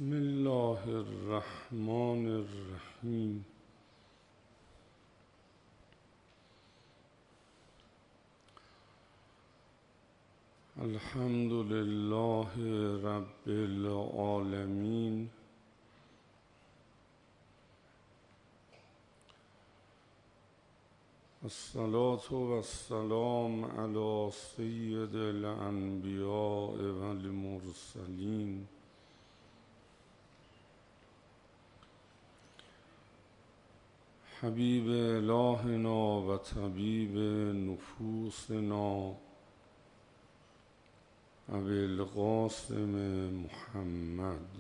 بسم الله الرحمن الرحیم. الحمد لله رب العالمین. الصلاة والسلام علی سید الانبیاء والمرسلین حبیب الهنا و طبیب نفوسنا ابی القاسم محمد.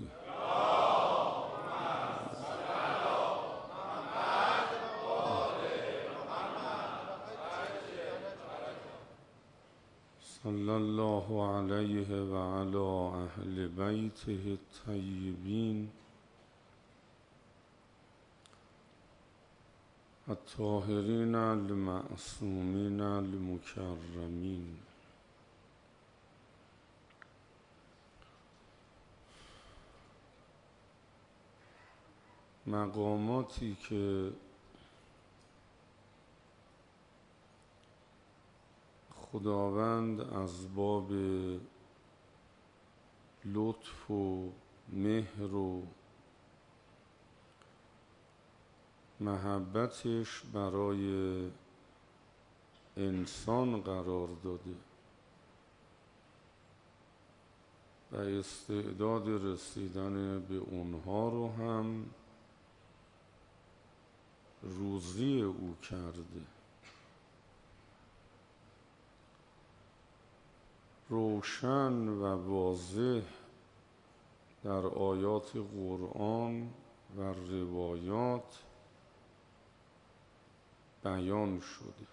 صلی الله علیه و علی اهل بیته الطیبین الطاهرین المعصومین المکرمین. مقاماتی که خداوند از باب لطف و مهر و محبتش برای انسان قرار داده و استعداد رسیدن به اونها رو هم روزی او کرده. روشن و واضح در آیات قرآن و روایات بیان شده.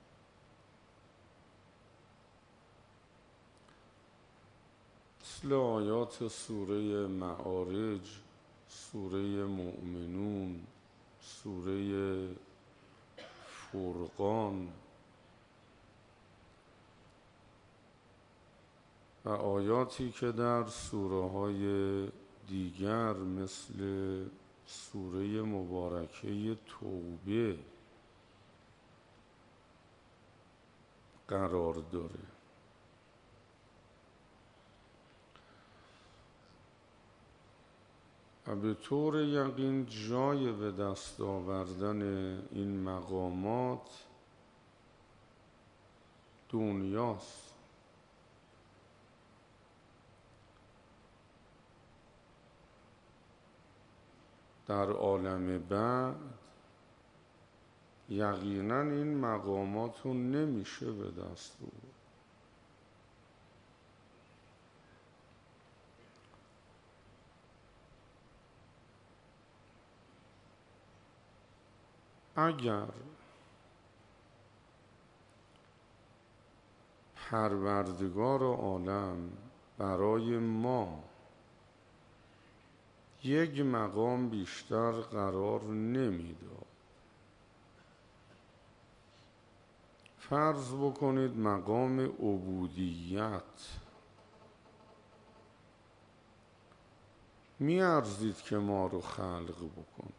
مثل آیات سوره معارج، سوره مؤمنون، سوره فرقان و آیاتی که در سوره های دیگر مثل سوره مبارکه توبه قرار داره. و به طور یقین جای به دست آوردن این مقامات دنیاست. در عالم بعد یقینا این مقامات رو نمیشه به دست آورد. اگر پروردگار عالم برای ما یک مقام بیشتر قرار نمیداد، فرض بکنید مقام عبودیت، میارزید که ما رو خلق بکن.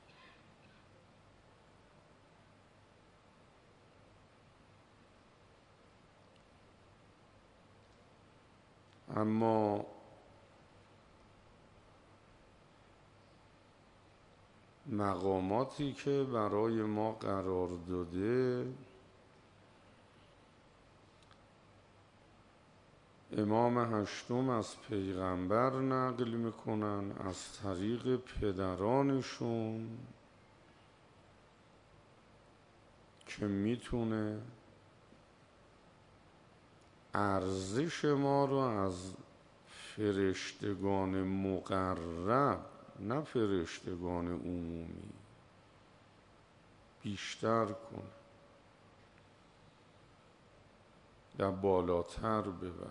اما مقاماتی که برای ما قرار داده، امام هشتم از پیغمبر نقل میکنن از طریق پدرانشون که میتونه ارزش ما رو از فرشتگان مقرب، نه فرشتگان عمومی، بیشتر کنه یا بالاتر ببره.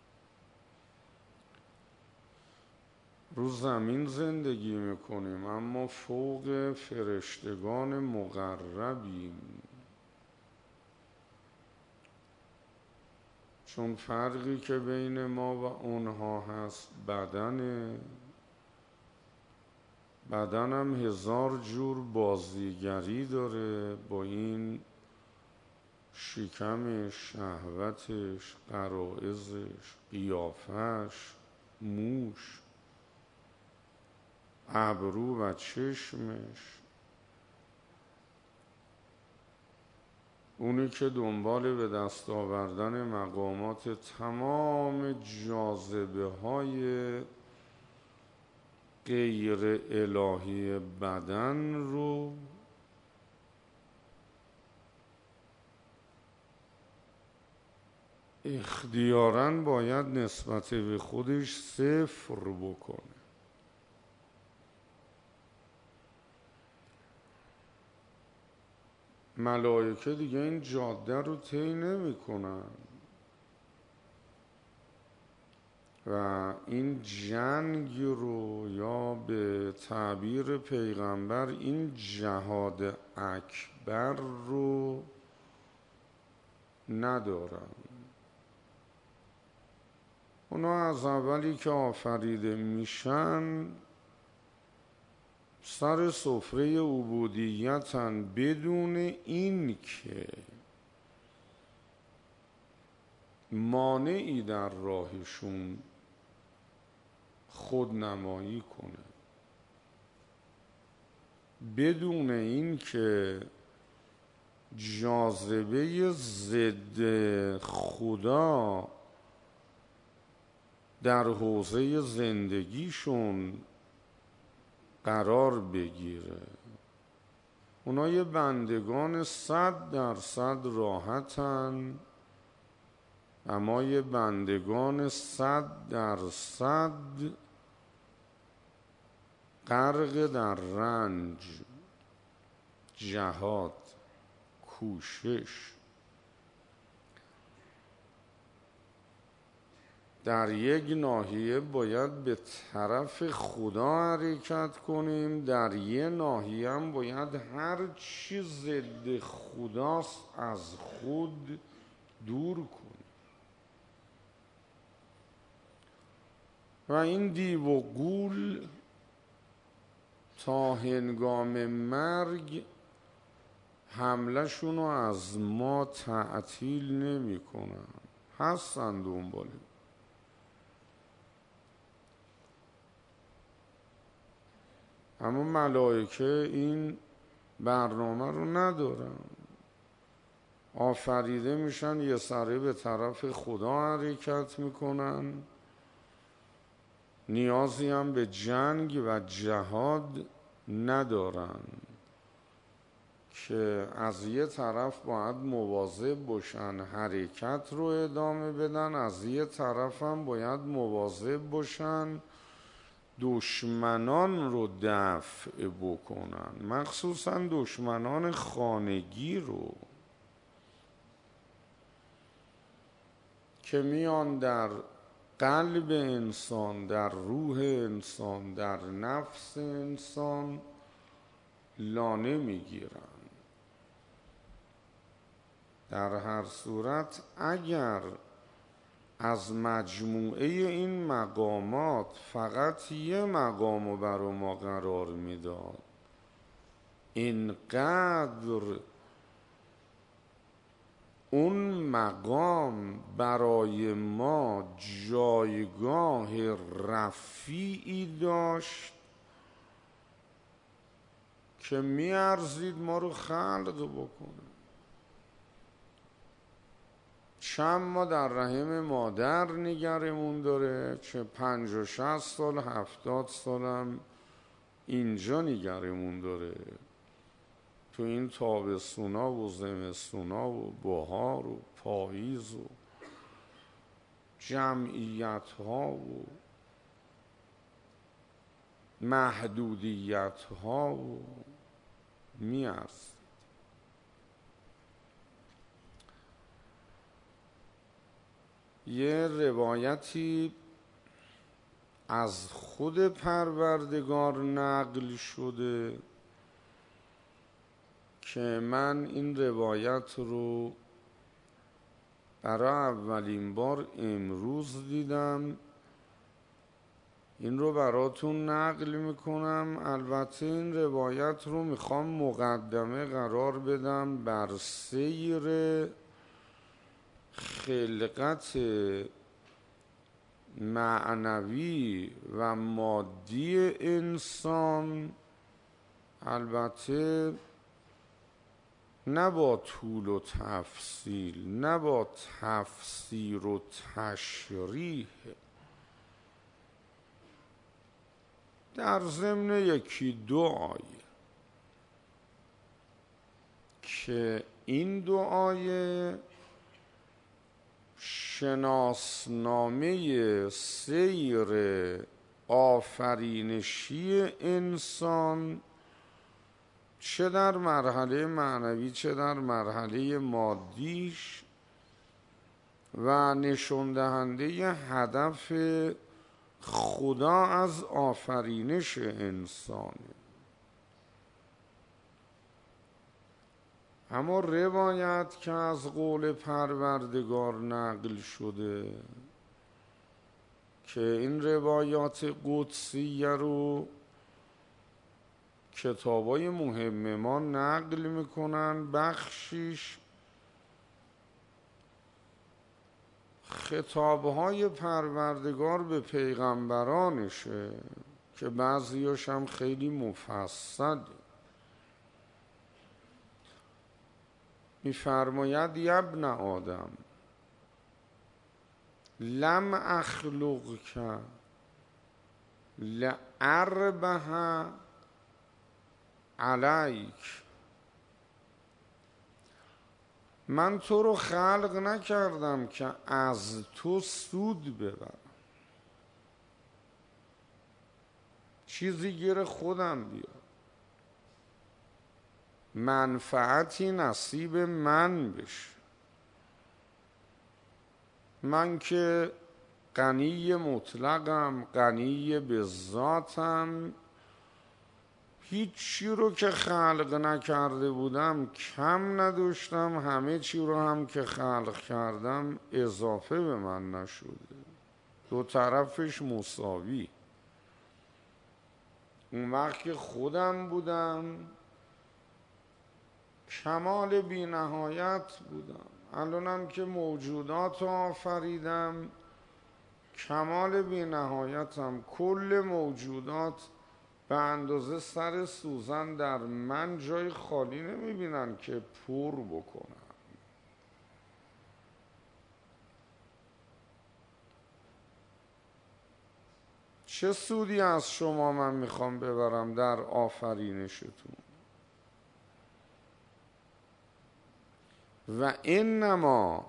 رو زمین زندگی میکنیم اما فوق فرشتگان مقربیم، چون فرقی که بین ما و اونها هست بدنه بدنم 1000 جور بازیگری داره با این شکمش، شهوتش، غرایزش، قیافش، موش، ابرو و چشمش. اونی که دنبال به دست آوردن مقامات تمام جاذبه های غیر الهی بدن رو اختیاراً باید نسبت به خودش صفر بکنه. ملائکه دیگه این جاده رو طی نمی کنن و این جنگ رو، یا به تعبیر پیغمبر این جهاد اکبر رو ندارن. اونا از اولی که آفریده میشن سر سفره عبودیتن، بدون این که مانعی در راهشون خودنمایی کنه، بدون این که جاذبه ضد خدا در حوزه زندگیشون قرار بگیره. اونا یه بندگان 100% راحتن، اما یه بندگان 100% غرق در رنج، جهاد، کوشش. در یک ناحیه باید به طرف خدا حرکت کنیم، در یک ناحیه هم باید هر چی ضد خداست از خود دور کنیم. و این دیو و غول تا هنگام مرگ حمله شونو از ما تعطیل نمی کنن، هستن دنباله. اما ملائکه این برنامه رو ندارن، آفریده میشن یه سره به طرف خدا حرکت میکنن، نیازی هم به جنگ و جهاد ندارن که از یه طرف باید مواظب باشن حرکت رو ادامه بدن، از یه طرف هم باید مواظب باشن دشمنان رو دفع بکنن، مخصوصا دشمنان خانگی رو که میان در قلب انسان، در روح انسان، در نفس انسان لانه میگیرن. در هر صورت اگر از مجموعه این مقامات فقط یه مقام رو برای ما قرار میداد، اینقدر اون مقام برای ما جایگاه رفیعی داشت که میارزید ما رو خلق بکنه. چند ما در رحم مادر نگرمون داره، چه 50 60 سال 70 سالم اینجا نگرمون داره، تو این تابستونا و زمستونا و بهار و پاییز و جمعیت ها و محدودیت ها و میارزید. یه روایتی از خود پروردگار نقل شده که من این روایت رو برای اولین بار امروز دیدم. این رو براتون نقل میکنم. البته این روایت رو میخوام مقدمه قرار بدم بر سیر خلقت معنوی و مادی انسان، البته نه با طول و تفصیل، نه با تفسیر و تشریح، در ضمن یکی دو آیه که این دو آیه شناسنامه سیر آفرینشی انسان چه در مرحله معنوی چه در مرحله مادیش و نشون دهنده هدف خدا از آفرینش انسانه. اما روایت که از قول پروردگار نقل شده که این روایات قدسیه رو کتابای مهم ما نقل میکنن، بخشیش خطابهای پروردگار به پیغمبرانشه که بعضیاش هم خیلی مفصل. میفرماید ابن آدم لم اخلقک لأربح علیک، من تو رو خلق نکردم که از تو سود ببرم، چیزی گیر خودم بیاد، منفعتی نصیب من بشه. من که غنی مطلقم، غنی به ذاتم، هیچی رو که خلق نکرده بودم کم نداشتم، همه چی رو هم که خلق کردم اضافه به من نشده، دو طرفش مساوی. اون وقت که خودم بودم کمال بی نهایت بودم، الانم که موجودات آفریدم کمال بی نهایتم. کل موجودات به اندازه سر سوزن در من جای خالی نمیبینن که پر بکنن. چه سودی از شما من میخوام ببرم در آفرینشتون؟ و انما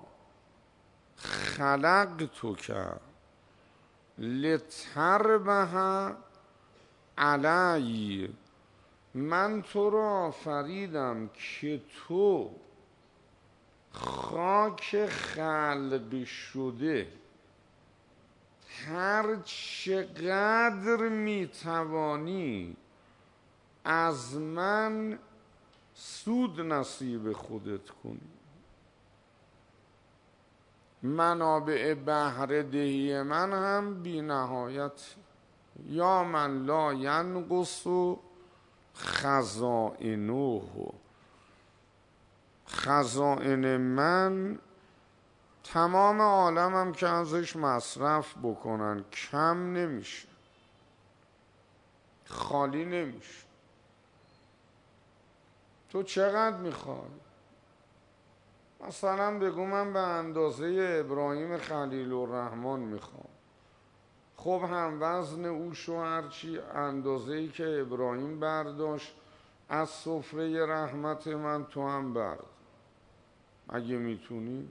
خلقتک لتربح علی، من تو رو آفریدم که تو خاک خلق شده هر چقدر میتوانی از من سود نصیب خودت کنی. منابع بهره دهی من هم بی نهایت. یا من لا ینقص خزائنه، خزائن من تمام عالمم که ازش مصرف بکنن کم نمیشه، خالی نمیشه. تو چقدر میخوای؟ مثلا بگو من به اندازه ابراهیم خلیل الرحمن میخوام. خب هم وزن او هرچی اندازه‌ای که ابراهیم برداشت از سفره رحمت من تو هم برد، اگه میتونی.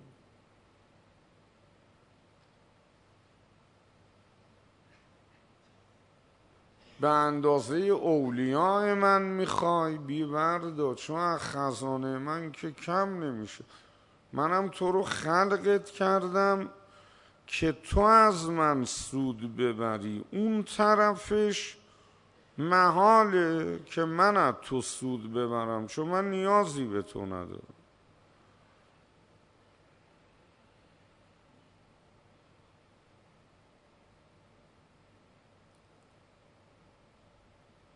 به اندازه اولیاء من میخوای بی بردار، چون از خزانه من که کم نمیشه. منم تو رو خلقت کردم که تو از من سود ببری، اون طرفش محاله که من از تو سود ببرم، چون من نیازی به تو ندارم.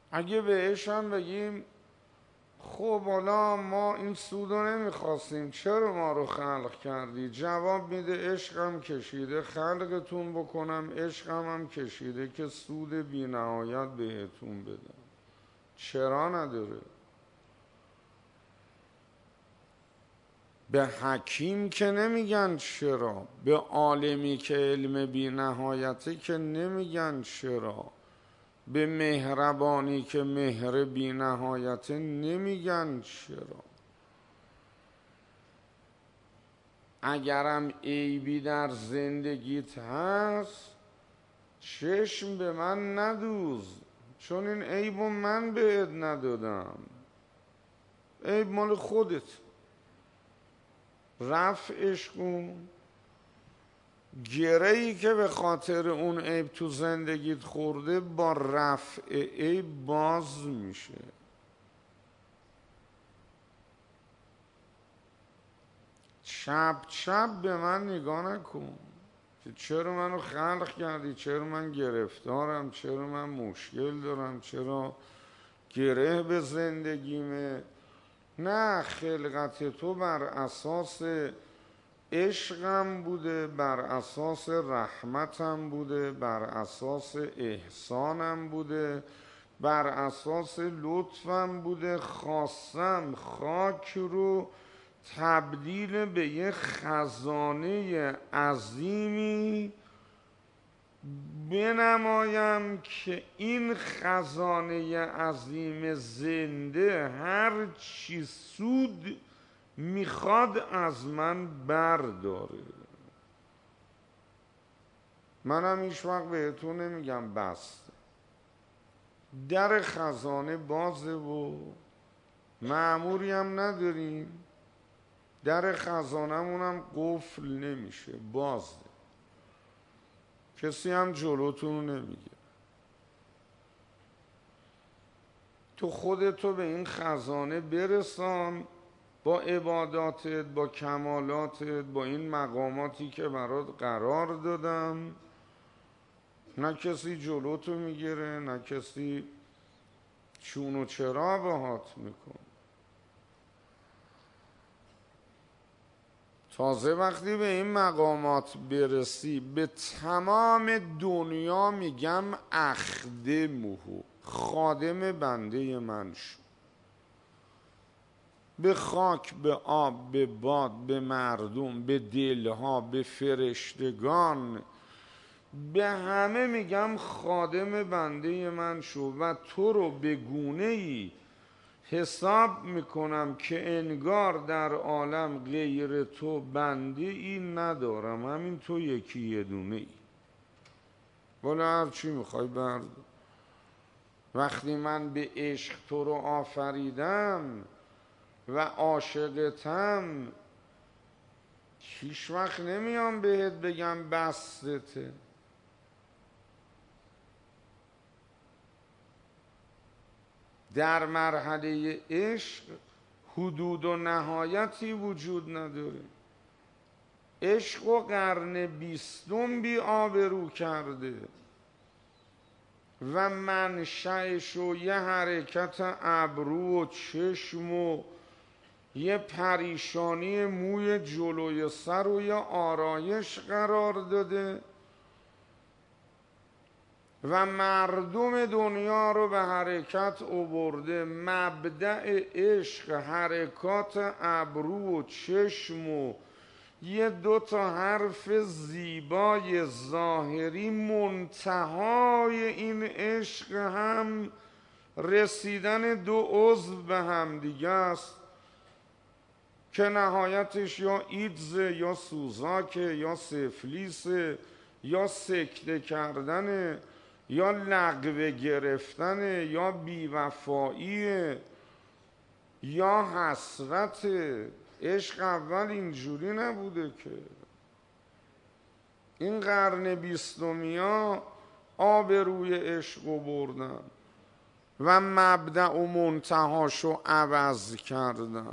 اگه بهش هم بگیم خب حالا ما این سود رو نمیخواستیم، چرا ما رو خلق کردی؟ جواب میده عشقم کشیده خلقتون بکنم، عشقم هم کشیده که سود بی نهایت بهتون بدم. چرا نداره؟ به حکیم که نمیگن چرا، به عالمی که علم بی نهایته که نمیگن چرا، به مهربانی که مهر بی نهایته نمیگن چرا. اگرم عیبی در زندگیت هست چشم به من ندوز، چون این عیبو من بهت ندادم، عیب مال خودت. رفعش کن، گره‌ای که به خاطر اون عیب تو زندگیت خورده با رفع عیب باز میشه. چپ چپ به من نگاه نکن که چرا منو خلق کردی، چرا من گرفتارم، چرا من مشکل دارم، چرا گره به زندگیمه. نه، خلقت تو بر اساس عشقم بوده، بر اساس رحمتم بوده، بر اساس احسانم بوده، بر اساس لطفم بوده. خواستم خاک رو تبدیل به یه خزانه عظیمی بنمایم که این خزانه عظیم زنده هر چی سود میخواد از من برداره. منم هیچ وقت بهتون نمیگم بسته، در خزانه بازه و مأموری هم نداریم، در خزانمونم قفل نمیشه، بازه، کسی هم جلوتون نمیگه. تو خودتو به این خزانه برسان با عباداتت، با کمالاتت، با این مقاماتی که برات قرار دادم. نه کسی جلوتو میگیره، نه کسی چون و چرا باهات میکن. تازه وقتی به این مقامات برسی به تمام دنیا میگم اخدمه، خادم بنده من شو. به خاک، به آب، به باد، به مردم، به دلها، به فرشتگان، به همه میگم خادم بنده من شو و تو رو به گونه‌ای حساب میکنم که انگار در عالم غیر تو بنده ای ندارم، همین تو یکی یه دونه ای. والا هر چی میخوای برد. وقتی من به عشق تو رو آفریدم و عاشقتم، هیچ وقت نمیام بهت بگم بستته. در مرحله عشق حدود و نهایتی وجود نداره. عشق و قرن 20 بی آبرو کرده و منشأش و یه حرکت ابرو و چشم و یه پریشانی موی جلوی سر و یه آرایش قرار داده و مردم دنیا رو به حرکت آورده. مبدأ عشق حرکات ابرو و چشم و یه دوتا حرف زیبای ظاهری. منتهای این عشق هم رسیدن دو عضو به هم دیگه است که نهایتش یا ایدزه یا سوزاکه یا سفلیسه یا سکته کردنه یا لغو گرفتنه یا بیوفاییه یا حسرته. عشق اول اینجوری نبوده که. این قرن 20 آب روی عشق بردن و مبدأ و منتهاشو عوض کردن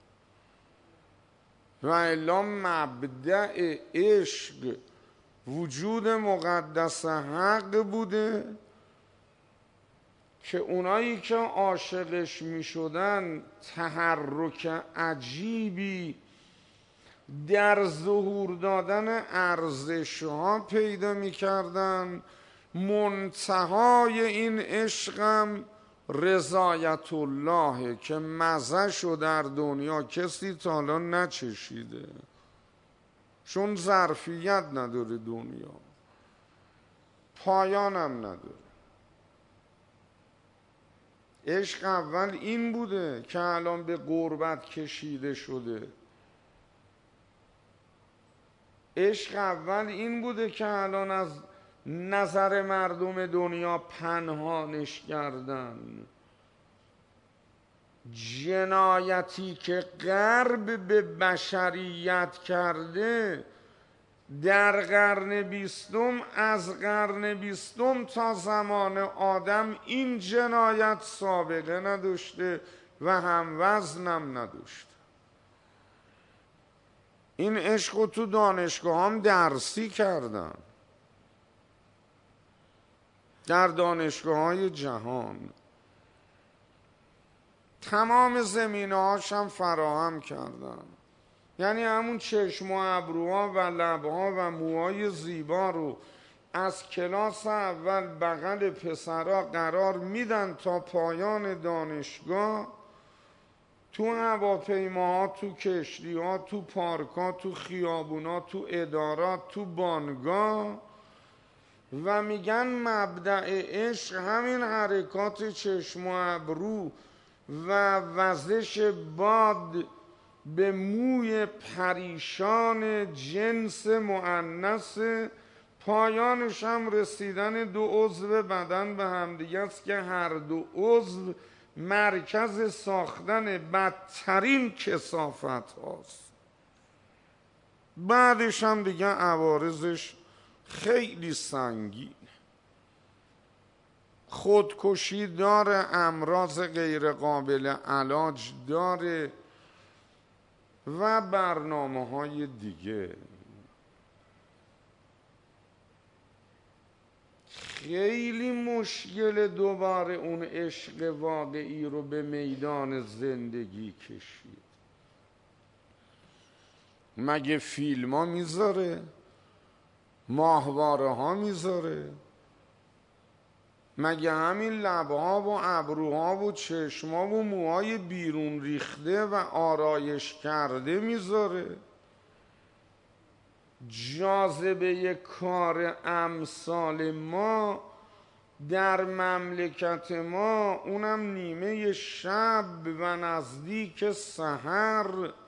و الا مبدأ عشق وجود مقدس حق بوده که اونایی که عاشقش می شدن تحرک عجیبی در ظهور دادن ارزش‌ها پیدا می کردن. منتهای این عشقم رضایت الله که مزه‌شو در دنیا کسی تا حالا نچشیده، چون ظرفیت نداره، دنیا پایانم نداره. عشق اول این بوده که الان به غربت کشیده شده. عشق اول این بوده که الان از نظر مردم دنیا پنهانش کردن. جنایتی که غرب به بشریت کرده در قرن 20، از قرن 20 تا زمان آدم این جنایت سابقه نداشته و هم وزنم نداشته. این عشق رو تو دانشگاه هم درسی کردن، در دانشگاه های جهان تمام زمینه هاش هم فراهم کردن. یعنی همون چشم و ابروها و لبها و موهای زیبا رو از کلاس اول بغل پسرها قرار میدن تا پایان دانشگاه، تو هواپیماها، تو کشتیها، تو پارکها، تو خیابونا، تو ادارات، تو بانگاه، و میگن مبدأ عشق همین حرکات چشم و ابرو و وزش باد به موی پریشان جنس مؤنث، پایانش هم رسیدن دو عضو بدن به همدیگه است که هر دو عضو مرکز ساختن بدترین کثافت هاست. بعدش هم دیگه عوارضش خیلی سنگین، خودکشی داره، امراض غیر قابل علاج داره و برنامه های دیگه. خیلی مشکل دوباره اون عشق واقعی رو به میدان زندگی کشید. مگه فیلم ها میذاره؟ ماهواره ها میذاره؟ مگه همین لبها و ابروها و چشما و موهای بیرون ریخته و آرایش کرده میذاره؟ جاذبه کار امثال ما در مملکت ما، اونم نیمه شب و نزدیک سحر،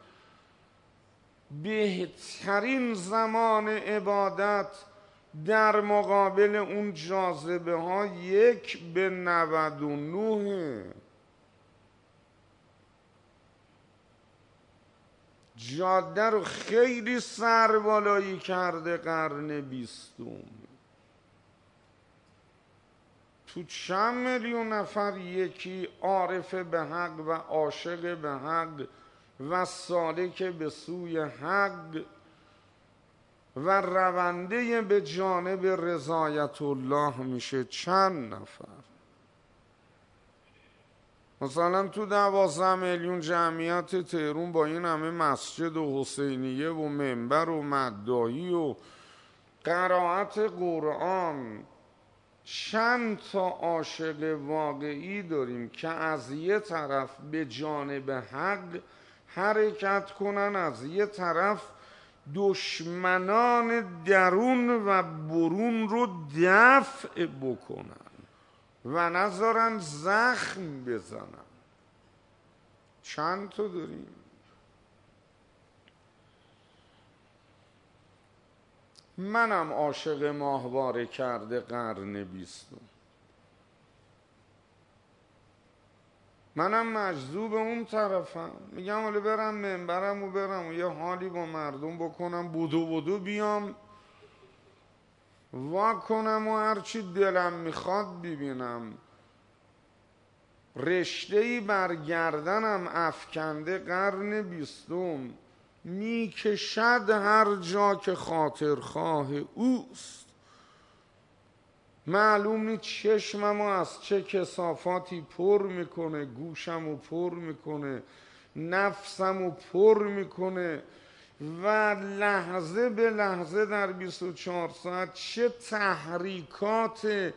بهترین زمان عبادت، در مقابل اون جاذبه ها 1:99. جاده رو خیلی سربالایی کرده قرن 20. تو چند میلیون نفر یکی عارف به حق و عاشق به حق و سالک به سوی حق و رونده به جانب رضایت الله میشه؟ چند نفر؟ مثلا تو 12 میلیون جمعیت تهران با این همه مسجد و حسینیه و منبر و مداحی و قرائت قرآن، چند تا عاشق واقعی داریم که از یه طرف به جانب حق حرکت کنن، از یه طرف دشمنان درون و برون رو دفع بکنن و نذارن زخم بزنن؟ چند تا داریم؟ منم عاشق ماهواره کرده قرن 20. منم مجذوب اون طرفم. میگم حالا برم منبرم و برم و یه حالی با مردم بکنم، بودو بیام وا کنم و هرچی دلم میخواد ببینم. رشته‌ای بر گردنم افکنده قرن 20، میکشد هر جا که خاطرخواه اوست. معلوم نیست چشممو از چه کثافاتی پر میکنه، گوشمو پر میکنه، نفسمو پر میکنه و لحظه به لحظه در 24 ساعت چه تحریکات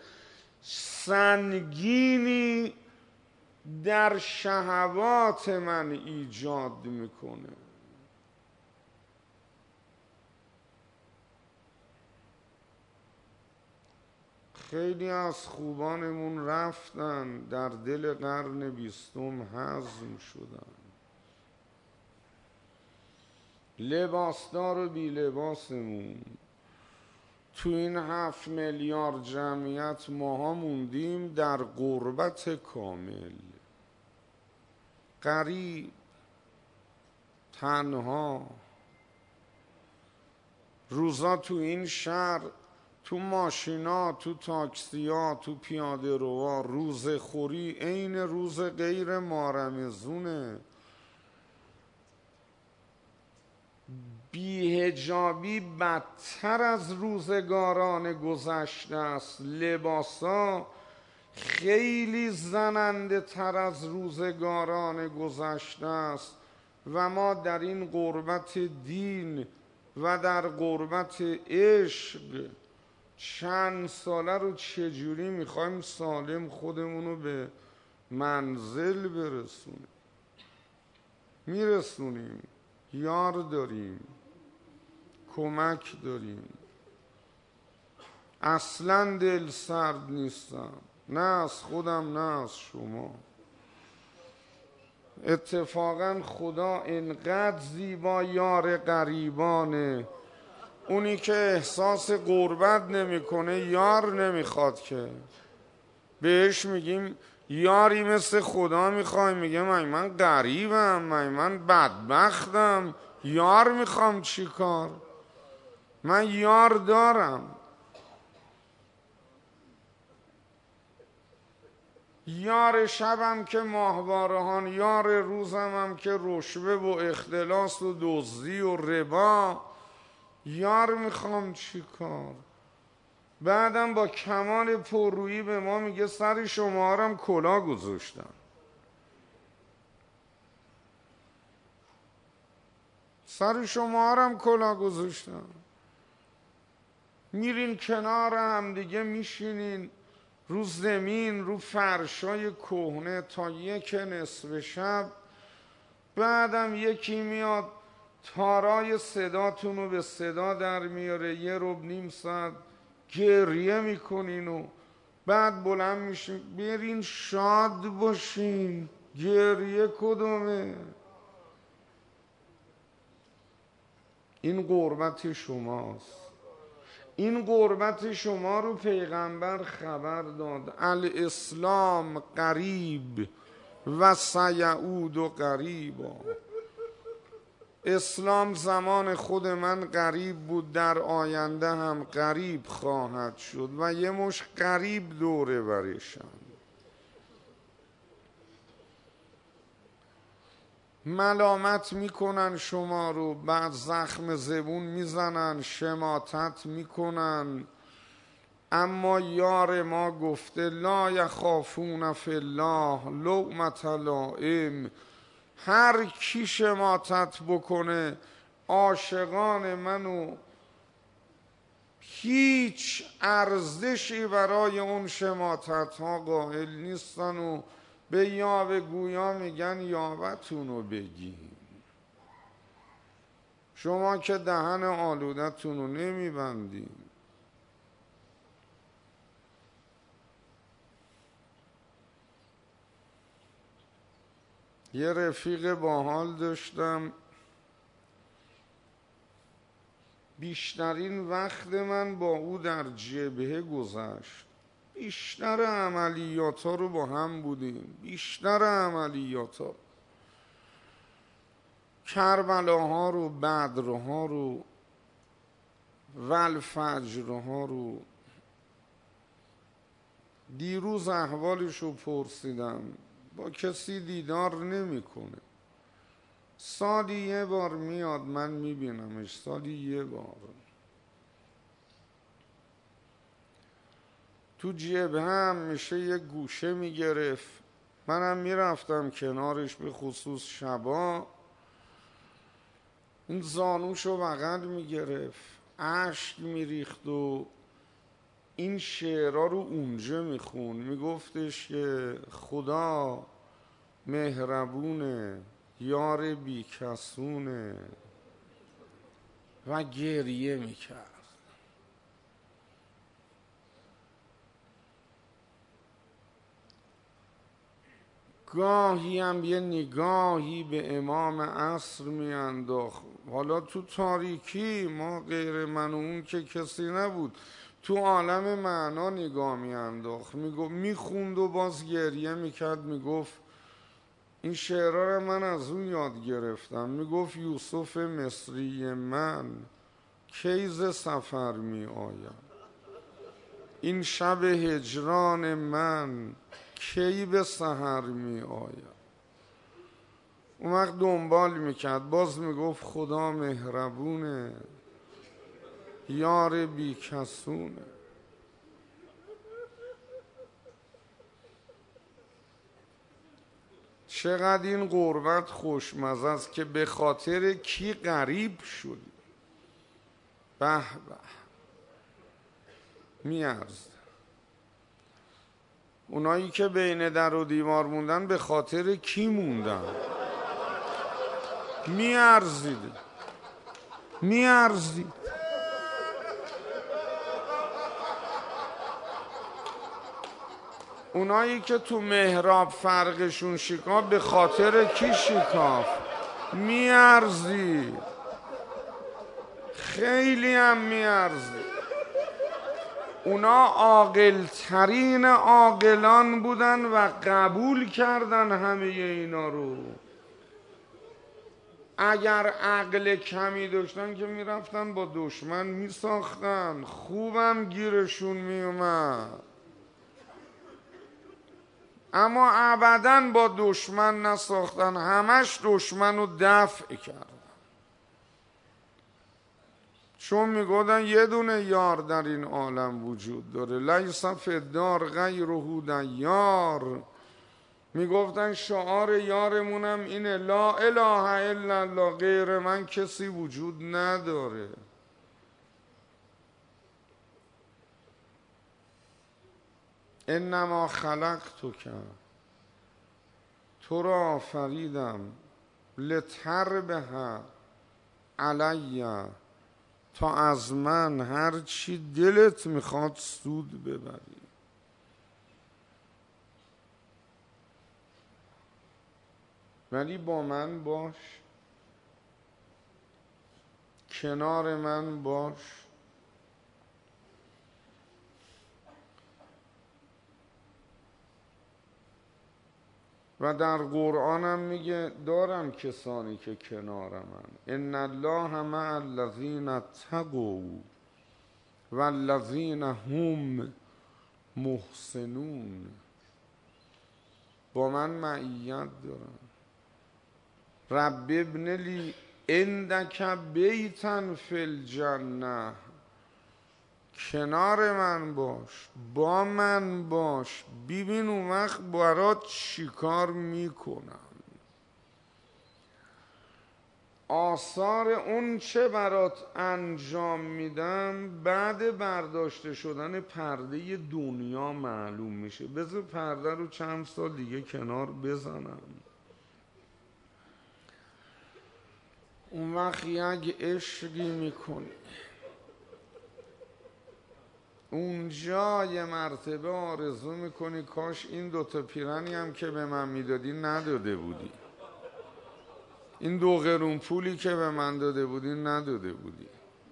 سنگینی در شهوات من ایجاد میکنه. خیلی از خوبانمون رفتن، در دل قرن 20 هضم شدن. لباسدار و بی لباسمون تو این 7 میلیارد جمعیت ماها موندیم در غربت کامل، غریب، تنها. روزا تو این شهر، تو ماشینا، تو تاکسیا، تو پیاده روا، روزه خوری عین روز غیر مارمزونه. بی‌حجابی بدتر از روزگاران گذشته است. لباسا خیلی زننده تر از روزگاران گذشته است و ما در این غربت دین و در غربت عشق چند ساله رو چجوری میخوایم سالم خودمونو به منزل برسونیم؟ میرسونیم، یار داریم، کمک داریم. اصلا دل سرد نیستم، نه از خودم نه از شما. اتفاقا خدا انقدر زیبا یار غریبانه، اونی که احساس غربت نمیکنه یار نمیخواد که. بهش میگیم یاری مثل خدا میخوای، میگه من غریبم، من بدبختم، یار میخوام چی کار؟ من یار دارم. یار شبم که ماهوارهان، یار روزمم که رشوه و اختلاس و دزدی و ربا، یار میخوام چی کار؟ بعدم با کمال پررویی به ما میگه سر شما هم کلاه گذاشتم. سر شما هم کلاه گذاشتم. میرین کنار هم دیگه میشینین رو زمین، رو فرشای کهنه تا 1 نصف شب. بعدم یکی میاد تارای صداتون رو به صدا در میاره، 1 ربع نیم ساعت گریه میکنین و بعد بلند میشین. برین شاد باشین، گریه کدومه؟ این غربت شماست. این غربت شما رو پیغمبر خبر داد. الاسلام قریب و سیعود و قریبا. اسلام زمان خود من قریب بود، در آینده هم قریب خواهد شد و یه مش قریب دوره برشن. ملامت میکنن شما رو، بعد زخم زبون میزنن، شماتت میکنن، اما یار ما گفته لا یخافون فی الله لومة لائم. هر کی شماتت بکنه عاشقان منو هیچ ارزشی برای اون شماتت ها قائل نیستن و به یاوه گویا میگن یاوتونو بگین. شما که دهن آلودتونو نمیبندین. یه رفیق باحال داشتم، بیشترین وقت من با او در جبهه گذشت. بیشتر عملیات‌ها رو با هم بودیم، بیشتر عملیات‌ها، کربلاها رو، بدرها رو، والفجرها رو. دیروز احوالش رو پرسیدم، با کسی دیدار نمیکنه. سالی 1 بار میاد، من میبینمش، سالی 1 بار. تو جبهه هم میشه یه گوشه میگرفت، منم میرفتم کنارش، به خصوص شبا این زانوشو بغل میگرفت، اشک میریخت و این شعرها رو اونجا میخون، میگفتش که خدا مهربونه، یار بیکسونه، و گریه میکرد. گاهی هم یه نگاهی به امام عصر میانداخت. حالا تو تاریکی ما غیر من و اون که کسی نبود، تو عالم معنا نگاه میانداخت، میخوند و باز گریه میکرد، میگفت این شعرها رو من از اون یاد گرفتم. میگفت یوسف مصری من کی ز سفر می آید، این شب هجران من کی به سحر می آید. اون وقت دنبال میکرد، باز میگفت خدا مهربونه، یار بیکسونه. چقدر این غربت خوشمزه است که به خاطر کی غریب شدی. به به میارزه. اونایی که بین در و دیوار موندن به خاطر کی موندن؟ میارزید. اونایی که تو محراب فرقشون شکاف به خاطر کی شکاف؟ میارزید، خیلی هم میارزید. اونا عاقل ترین عاقلان بودن و قبول کردن همه اینا رو. اگر عقل کمی داشتن که میرفتن با دشمن میساختن، خوبم گیرشون میومد، اما ابداً با دشمن نساختن، همش دشمن رو دفع کردن. چون میگفتن یه دونه یار در این عالم وجود داره، لیس فی الدار غیره دیار. میگفتن شعار یارمونم اینه، لا اله الا الله، غیر من کسی وجود نداره. انما خلقتک، تو را آفریدم، لتربح علی، تا از من هر چی دلت میخواد سود ببری. ولی با من باش، کنار من باش. و در قرآنم میگه دارم کسانی که کنارمن، ان الله مع الذین اتقوا والذین هم محسنون. با من معیت دارن. رب ابن لی عندک بیتا فی الجنه، کنار من باش، با من باش، ببین اون وقت برات چی کار میکنم. آثار اون چه برات انجام میدم بعد برداشته شدن پرده دنیا معلوم میشه. بذار پرده رو چند سال دیگه کنار بزنم، اون وقت یک عشقی میکنی، اونجا یه مرتبه آرزو میکنی کاش این دوتا پیرنی هم که به من میدادی نداده بودی، این 2 قرون پولی که به من داده بودی نداده بودی.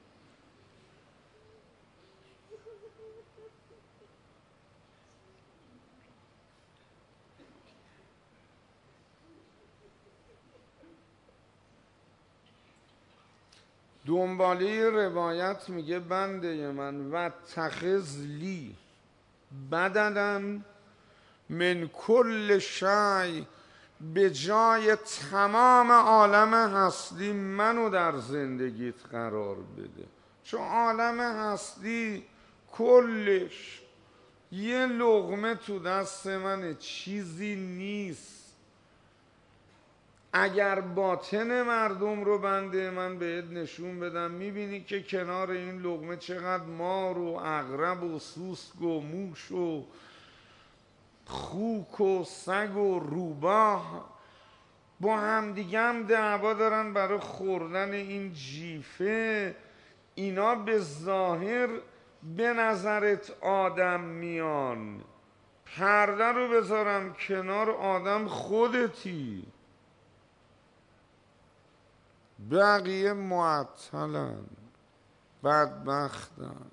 دنباله روایت میگه بنده من و تخذ لی بدلا من کل شی، به جای تمام عالم هستی منو در زندگیت قرار بده. چون عالم هستی کلش یه لقمه تو دست منه، چیزی نیست. اگر باطن مردم رو بنده من بهت نشون بدم، میبینی که کنار این لقمه چقدر مار و عقرب و سوسک و موش و خوک و سگ و روباه با همدیگه هم دعوا دارن برای خوردن این جیفه. اینا به ظاهر به نظرت آدم میان، پرده رو بذارم کنار، آدم خودتی. بقیه معطلن، بدبختن،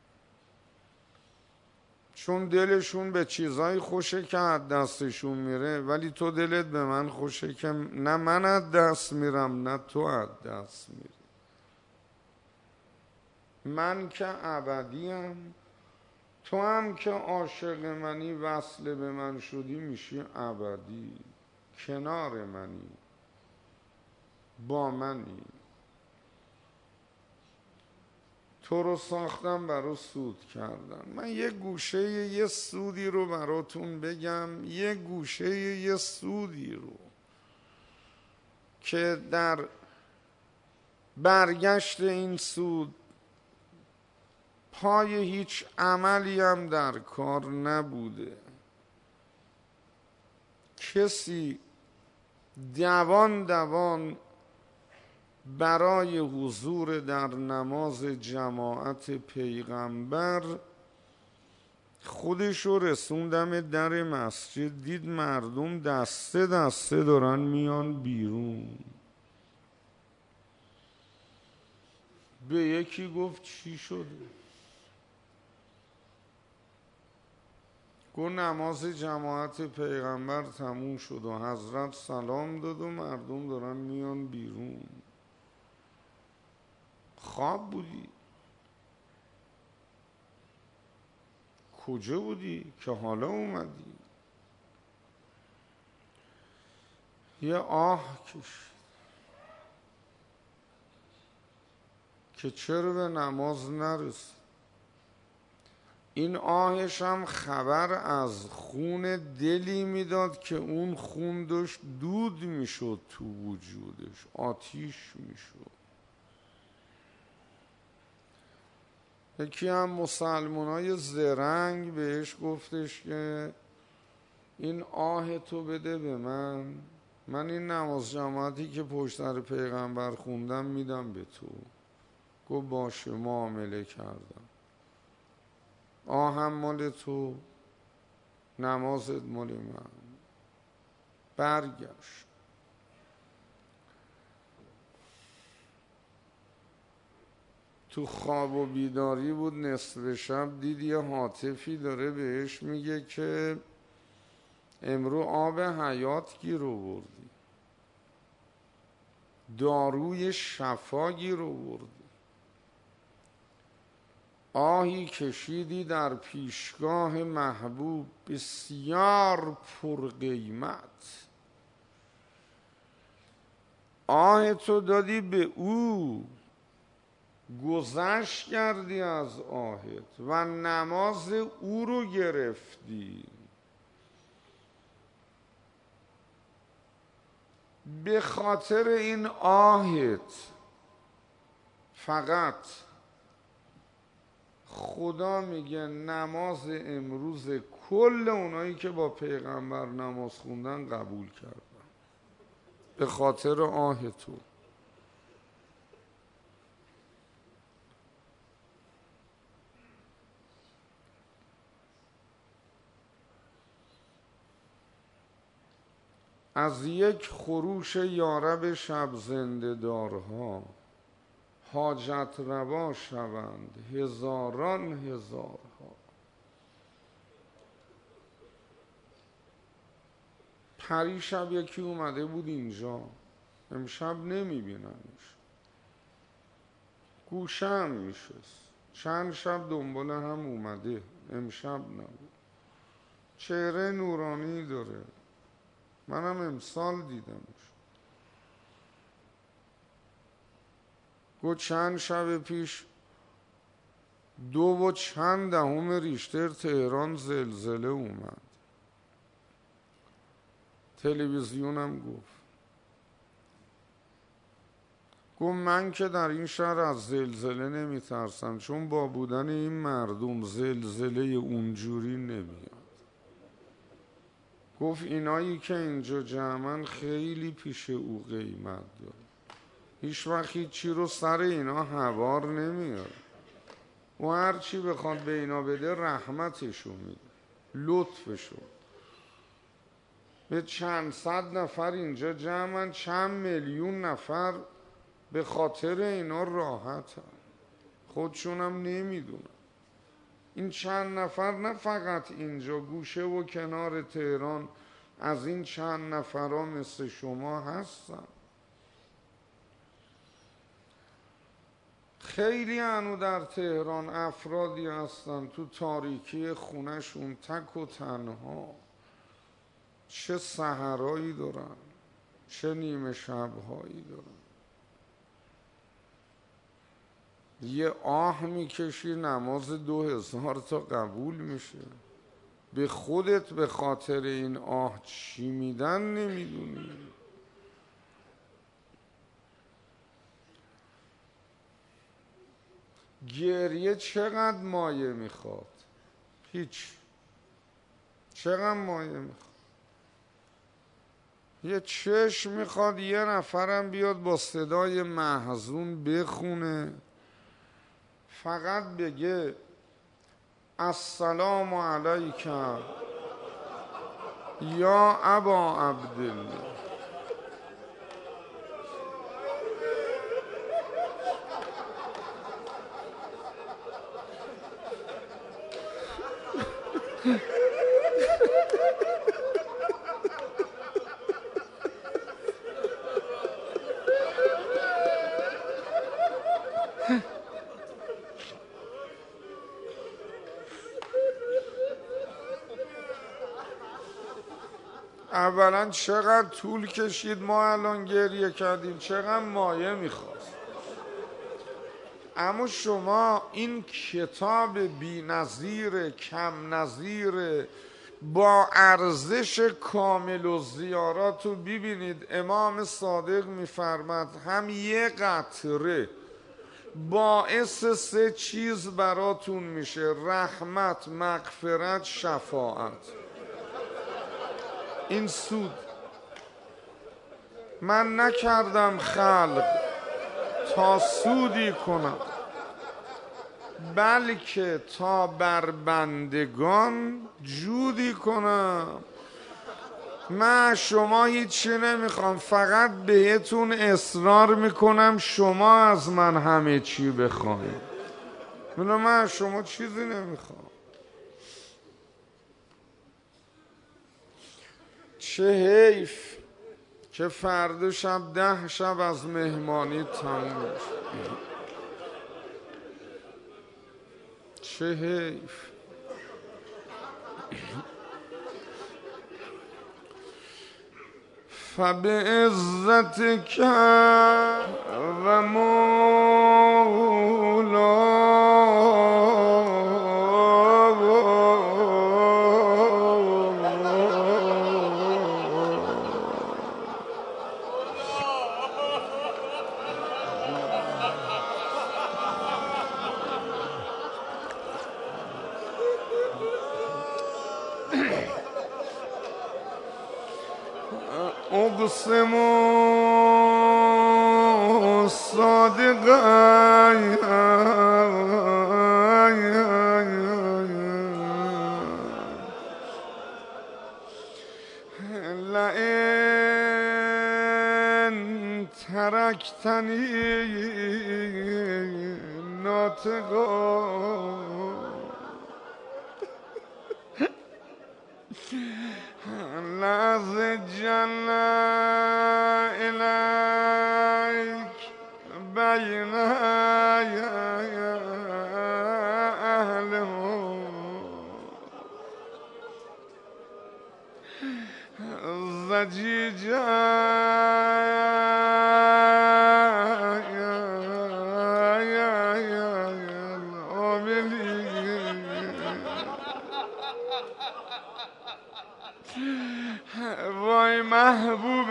چون دلشون به چیزای خوشه که از دستشون میره، ولی تو دلت به من خوشه که نه من از دست میرم نه تو از دست میری. من که ابدیم، تو هم که عاشق منی، وصل به من شدی میشی ابدی، کنار منی، با منی. تو رو ساختم برای سود کردن. من یه گوشه یه سودی رو براتون بگم، یه گوشه یه سودی رو که در برگشت این سود پای هیچ عملی هم در کار نبوده. کسی دوان برای حضور در نماز جماعت پیغمبر خودشو رسوندم در مسجد، دید مردم دسته دسته دارن میان بیرون. به یکی گفت چی شده؟ گفت نماز جماعت پیغمبر تموم شد و حضرت سلام داد و مردم دارن میان بیرون. خواب بودی؟ کجا بودی که حالا اومدی؟ یه آه کشید که چرا به نماز نرسید. این آهش هم خبر از خون دلی میداد که اون خون داشت دود میشد تو وجودش، آتیش میشد. یکی هم مسلمانای زرنگ بهش گفتش که این آه تو بده به من این نماز جماعتی که پشت سر پیغمبر خوندم میدم به تو. گفت باشه، معامله کردم، آهم مال تو، نمازت مال من. برگشت. تو خواب و بیداری بود، نصف شب دید یه هاتفی داره بهش میگه که امرو آب حیات گیر آوردی، داروی شفا گیر آوردی. آهی کشیدی در پیشگاه محبوب بسیار پرقیمت، آه تو دادی به او، گذشت کردی از آهت و نماز او رو گرفتی. به خاطر این آهت فقط خدا میگه نماز امروز کل اونایی که با پیغمبر نماز خوندن قبول کردن، به خاطر آه تو. از یک خروش یارب شب زنده دارها حاجت روا شوند هزاران هزارها. پری شب یکی اومده بود اینجا، امشب نمیبینمش، گوشم میشست، چند شب دنبال هم اومده، امشب نبود. چهره نورانی داره، منم امسال دیدمش. گفت چند شب پیش 2.2 ریشتر تهران زلزله اومد. تلویزیونم گفت من که در این شهر از زلزله نمیترسم، چون با بودن این مردم زلزله اونجوری نمیاد. گفت اینایی که اینجا جمعن خیلی پیش او قیمت داره، هیچ وقت هیچی رو سر اینا هوار نمیاد و هر چی بخواد به اینا بده رحمتشو میده، لطفشو. به چند صد نفر اینجا جمعن، چند میلیون نفر به خاطر اینا راحتن، خودشونم نمیدونن. این چند نفر نه فقط اینجا، گوشه و کنار تهران از این چند نفرها مثل شما هستن. خیلی هنو در تهران افرادی هستن تو تاریکی خونهشون تک و تنها، چه سحرایی دارن، چه نیمه شبهایی دارن. یه آه میکشی نماز 2000 تا قبول میشه. به خودت به خاطر این آه چی میدن نمیدونی. گریه چقدر مایه میخواد؟ هیچ. چقدر مایه میخواد؟ یه چشم میخواد یه نفرم بیاد با صدای محزون بخونه، فقط بگه السلام علیک یا ابا عبدالله. اولا چقدر طول کشید ما الان گریه کردیم، چقدر مایه میخواست. اما شما این کتاب بی نظیر، کم نظیر، با ارزش کامل و زیارات رو ببینید. امام صادق میفرماد هم یه قطره باعث 3 چیز براتون میشه: رحمت، مغفرت، شفاعت. این سود من نکردم خلق تا سودی کنم، بلکه تا بر بندگان جودی کنم. من شما هیچی نمیخوام، فقط بهتون اصرار میکنم شما از من همه چی بخواید. من شما چیزی نمیخوام. چه حیف که فردا شب 10 شب از مهمانی تموم میشه. چه حیف. فبعزتک و اقسم صادقا لئن ترکتنی ناطقا لأزجن إليك بين أهله زجيجا بلی وای محبوب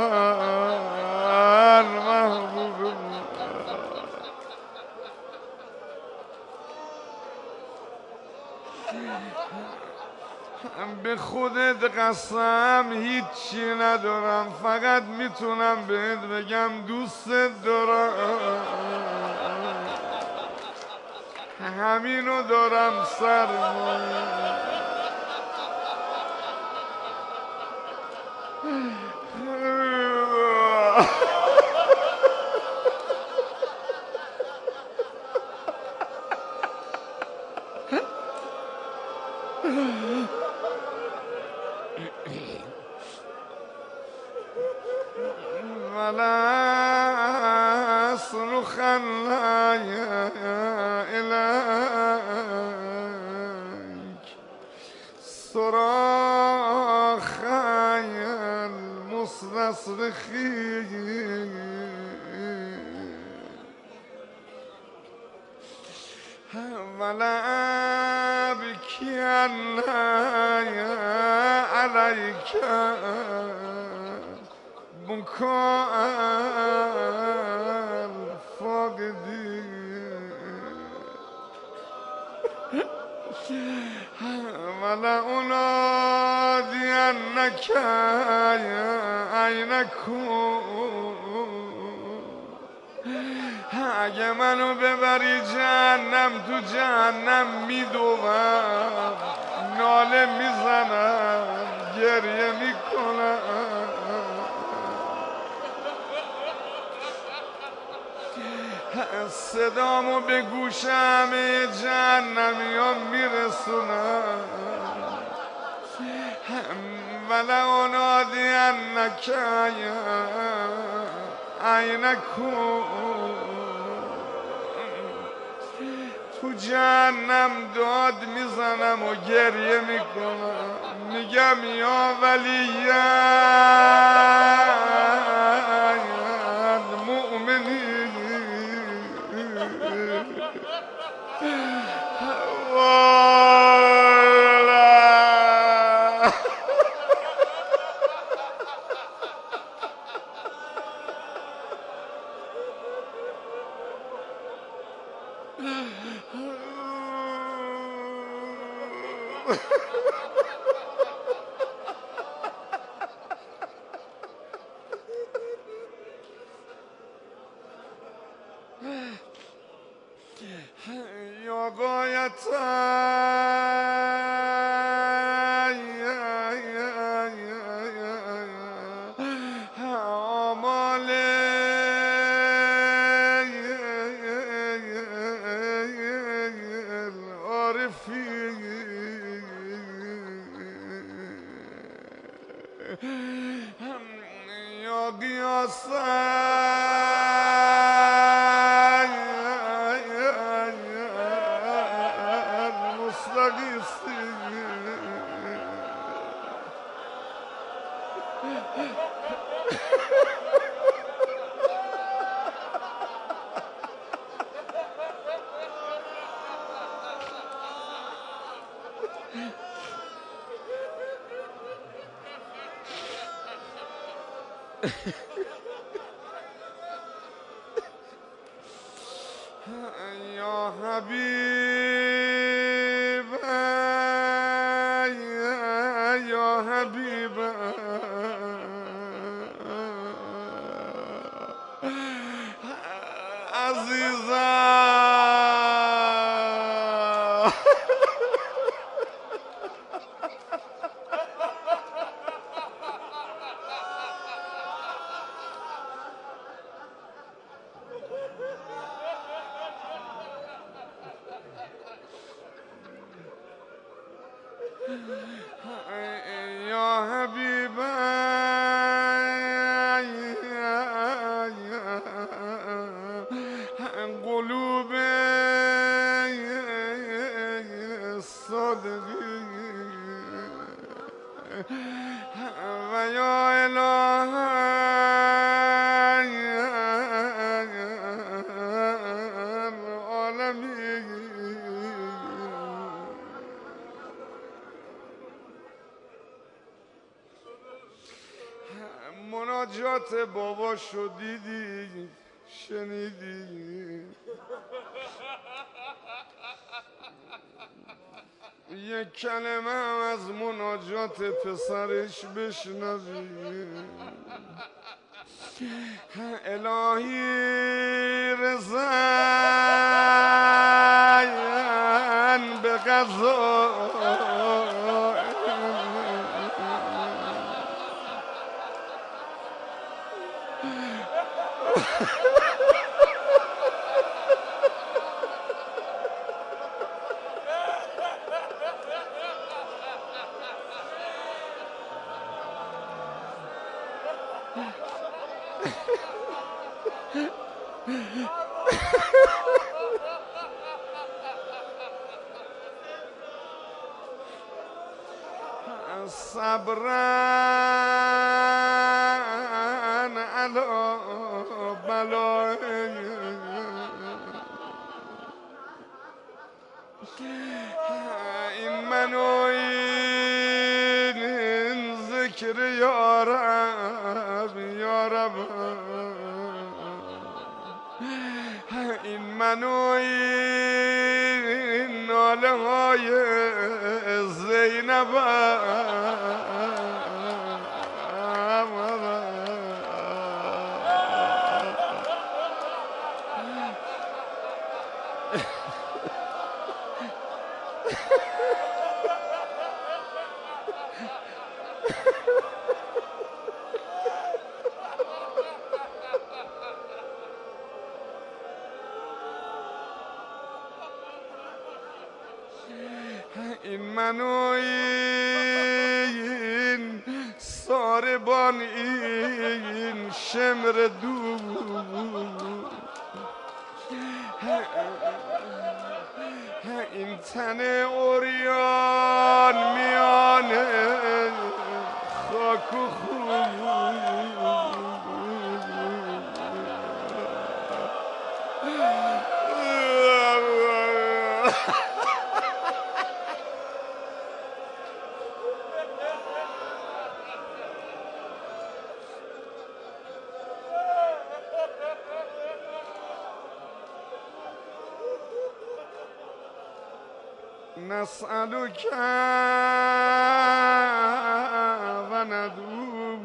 من محبوب من به خودت قسم هیچی ندارم فقط میتونم بهت بگم دوستت دارم همینو دارم سرمایه ولا أصرخ إليك صراخ المستصرخين ولا أبكي عليك بكاء الفاقدين ولا أنادينك أين كنت اگه منو ببری جهنم تو جهنم میدوم ناله میزنم گریه میکنم صدامو به گوش همه جهنمیان میرسونم ولا أنادينك أين كنت تو جهنم داد میزنم و گریه میکنم میگم یا ولی المؤمنین یا غایت آمال العارفین یا قیاس یا حبیب یا حبیب عزیزم یا حبیب قلوب الصادقین و یا اله العالمین مناجات بابا شدیدی شنیدی یک کلمه هم از مناجات پسرش بشنوی الهی رضاین به قضا صبرن علا بلای این منو این ذکر یارب یارب این منو این ناله های زینب این منو این ساربان این شمر دو این تن اوریان میانه خاک و نسألك و ندعو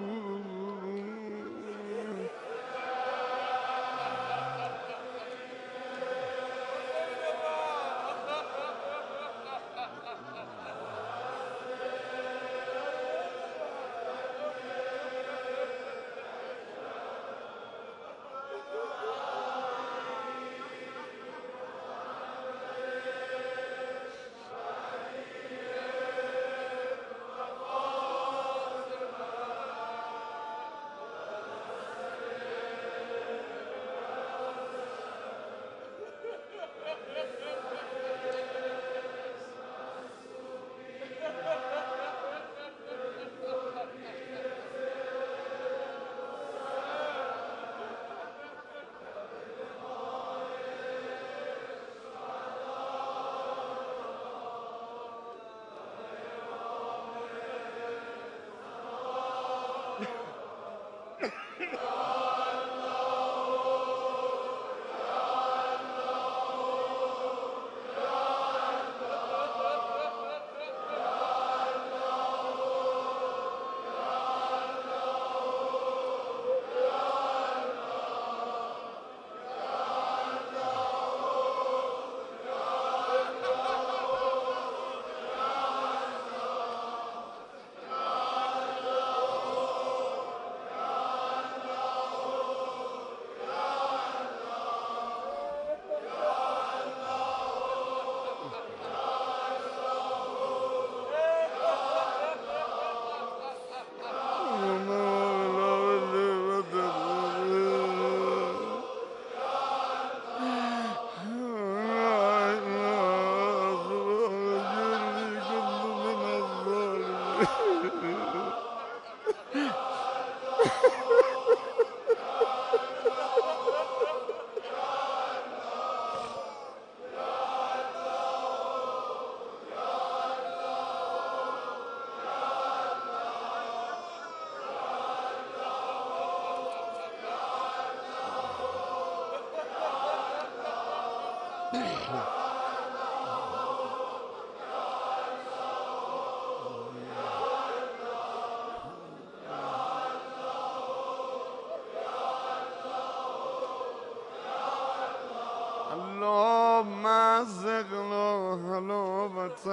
اغلا حلاوت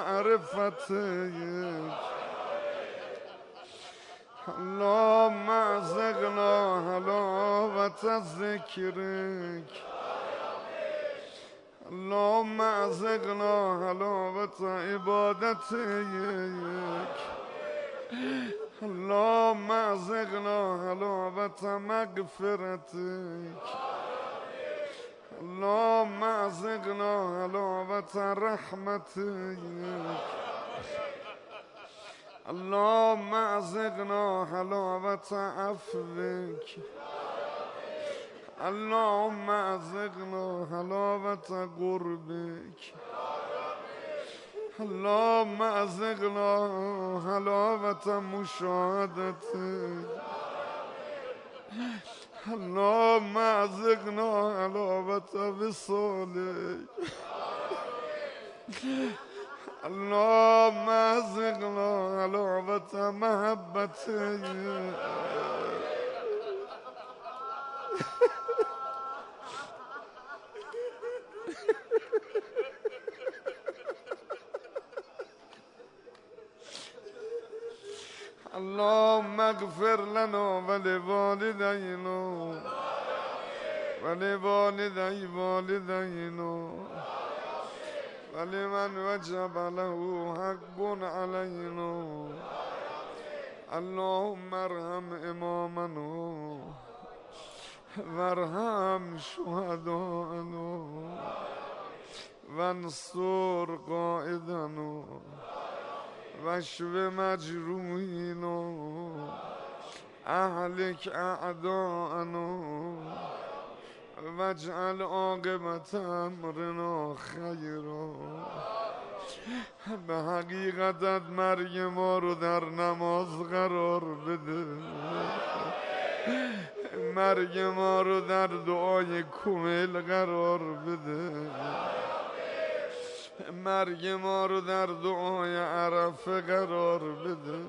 معرفتك اللهم اغلا حلاوت ذکرک اللهم اغلا حلاوت عبادتك اللهم اغلا حلاوت مغفرتك اللهم اغلا حلاوت رحمتك اللهم اغلا حلاوت عفوك اللهم اغلا حلاوت قربك اللهم اغلا حلاوت مشاهدتك اللهم اغلا حلاوت وصالك اللهم اغلا حلاوت محبتك اللهم اغفر لنا ولوالدينا ولوالدي والدينا ولمن وجب له حق علينا اللهم ارحم امامنا وارحم شهداءنا وانصر قائدنا واشف مجروحینا اهلك اعداءنا واجعل عاقبت امرنا خیرا به حقیقت مرگ ما رو در نماز قرار بده مرگ ما رو در دعای کمیل قرار بده مرگ ما رو در دعای عرفه قرار بده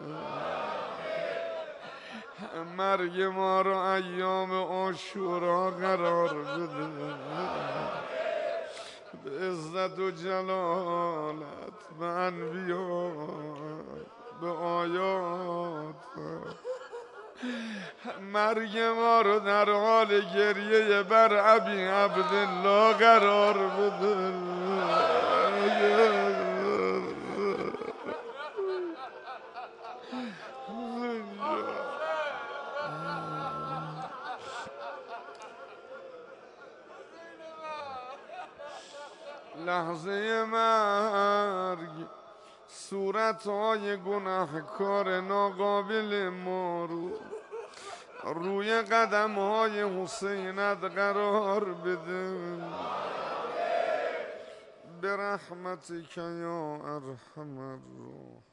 مرگ ما رو ایام عاشورا قرار بده به عزت و جلالت به انبیا به آیات مرگ ما رو در حال گریه بر ابی عبدالله قرار بده لحظه مرگ صورتهای گناهکار ناقابل ما رو روی قدمهای حسینت قرار بده برحمتک یا ارحم الراحمین.